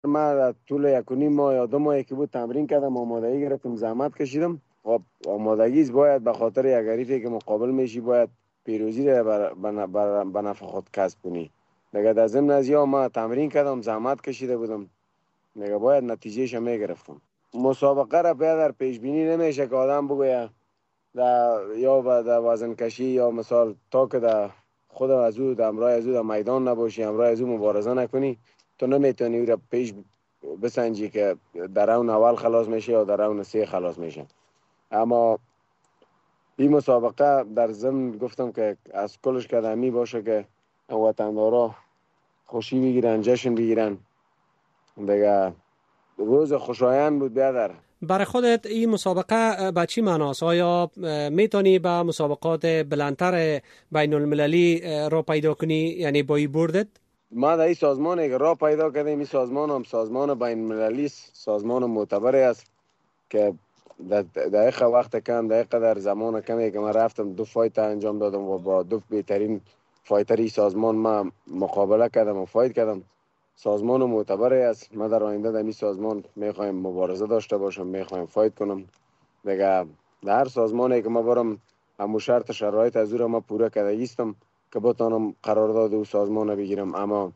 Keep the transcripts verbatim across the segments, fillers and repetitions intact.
من در طول یک و نیم ماه یا دو ماهی که بود تمرین کردم، آمادگی گرفتم، زحمت کشیدم. خب آمادگی باید به خاطر یک حریفی که مقابل میشی باید پیروزی را بر بر بر به نفع خود کسب کنی. دیگه در ضمن از یا ما تمرین کردم، زحمت کشیده بودم، دیگه باید نتیجهش میگرفتم. مسابقه را در پیش بینی نمیشه که آدم بگویه در یا به در وزن کشی یا مثال تا که در خود از او در امرای از او در میدان نباشی، امرای از او مبارزه نکنی، تو نمیتونی او را پیش بسنجی که در راون اول خلاص میشه یا در راون سه خلاص میشه. اما این مسابقه در ضمن گفتم که از کلش قدمی باشه که وطندارا خوشی بگیرن، جشن بگیرن. دیگه روز خوشایند بود بیادر. برای خودت این مسابقه به چی معناست؟ آیا میتونی به مسابقات بلندتر بین المللی را پیدا کنی، یعنی با این بردت؟ ما در این سازمان که را پیدا کردیم، این سازمان هم سازمان بین المللی است، سازمان معتبری است که در دقیقه وقت کم، دقیقه در زمان کمی که من رفتم دو فایت انجام دادم و با دو بهترین فایتری سازمان ما مقابله کردم و فایت کردم. سازمان معتبری است. ما در آینده در این سازمان میخوایم مبارزه داشته باشم، میخوایم فایت کنم. دیگه در هر سازمانی که ما برم همو شرط شرایط از او را ما پوره کرده ایستم که بتانم قرارداد او سازمان بگیرم. اما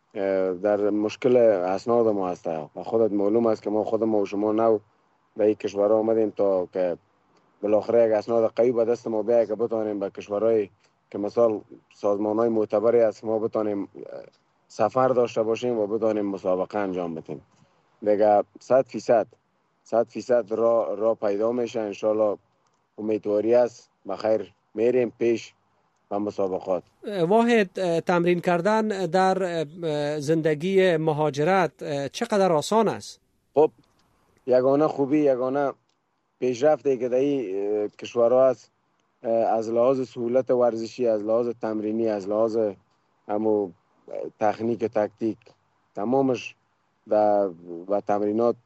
در مشکل اسناد ما هست و خودت معلوم است که ما خود ما و شما نو به این کشورها آمدیم تا که بالاخره یک اسناد قوی به دست ما بیاید که بتانیم به کشورهای که مثال سازمانهای معتبری است ما بتانیم سفر داشته باشیم و بتانیم مسابقه انجام بدیم. دیگه صد فیصد صد فیصد را را پیدا میشه. انشالله امیدواری است بخیر میریم پیش به مسابقات. واحد، تمرین کردن در زندگی مهاجرت چقدر آسان است؟ خب یگانه خوبی، یگانه پیشرفته که در این کشورها است از لحاظ سهولت ورزشی، از لحاظ تمرینی، از لحاظ همو تکنیک تکتیک، تمامش در و تمرینات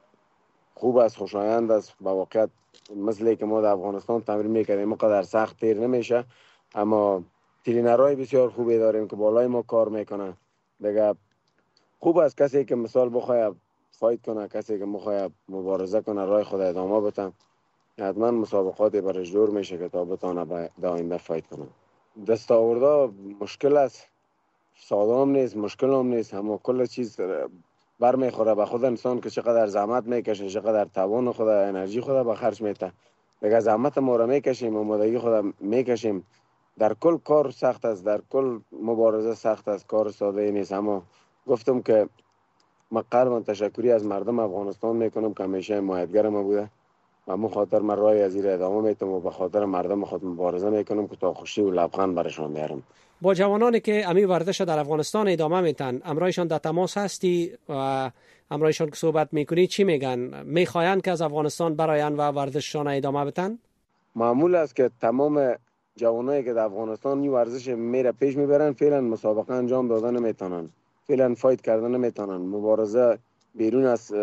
خوب است، خوشایند است. با واقعیت مثلی که ما در افغانستان تمرین میکردیم مقدر سخت تیر نمیشه، اما ترینرهای بسیار خوبی داریم که بالای ما کار میکنه. دیگه خوب است کسی که مثال بخواه فایت کنه، کسی که بخواه مبارزه کنه، رای خود ادامه بده، حتما مسابقاتی برش دور میشه که تا بتانه در آینده فایت کنه. دستاورده مشکل است، ساده هم نیست، مشکل هم نیست، اما کل چیز برمیخوره به خود انسان که چقدر زحمت میکشه، چقدر توان خود، انرژی خود به خرج میته. دیگه زحمت ما را میکشیم، آمادگی خود میکشیم. در کل کار سخت است، در کل مبارزه سخت است، کار ساده نیست. اما گفتم که من قلبا تشکری از مردم افغانستان میکنم که همیشه حمایتگر ما بوده و مو خاطر من رای از این ادامه میتم و به خاطر مردم خود مبارزه میکنم که تا خوشی و لبخند برشان بیارم. با جوانانی که امی ورزش در افغانستان ادامه میتن، امرایشان در تماس هستی و امرایشان که صحبت میکنی چی میگن؟ میخواین که از افغانستان براین و ورزششان ادامه بدن؟ معمول است که تمام جوانایی که در افغانستان این ورزش میره پیش میبرن فعلا مسابقه انجام دادن نمیتونن، فعلا فایت کردن نمیتونن، مبارزه بیرون از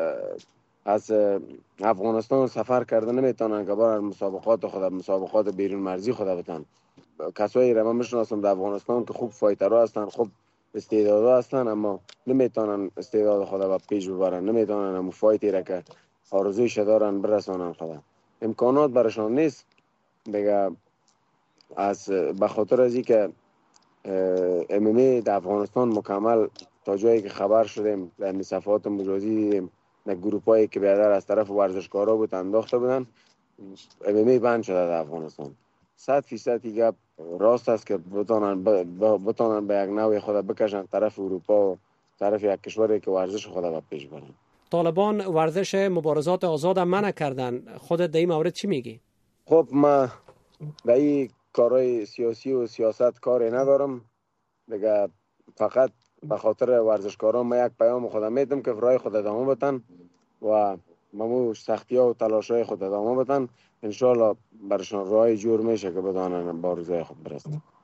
از افغانستان سفر کردن نمیتونن که برن مسابقات خود، مسابقات بیرون مرزی خود بتن. کسایی را من میشناسم در افغانستان که خوب فایترها هستن، خوب استعدادها هستن، اما نمیتونن استعداد خود را پیش ببرن، نمیتونن همون فایتی را که آرزویش دارن برسانن خود. امکانات برشان نیست. دیگه از به خاطر از اینکه ام ام ای در افغانستان مکمل تا جایی که خبر شدیم در صفحات مجازی دیدیم در گروپایی که بیادر از طرف ورزشکارا بود انداخته بودن، ام ام ای بند شده در افغانستان. صد فیصد گپ راست است که بتانن بتانن به یک نوع خود بکشن طرف اروپا و طرف یک کشوری که ورزش خود را پیش برن. طالبان ورزش مبارزات آزاد منع کردن، خودت در این مورد چی میگی؟ خب ما در این کارهای سیاسی و سیاست کاری ندارم. دیگه فقط به خاطر ورزشکاران ما یک پیام خودم میدم که رای خود ادامه بدن و ممو سختی ها و تلاش های خود ادامه بدن. انشالله برشان رای جور میشه که بدانن با روزای خود برسن.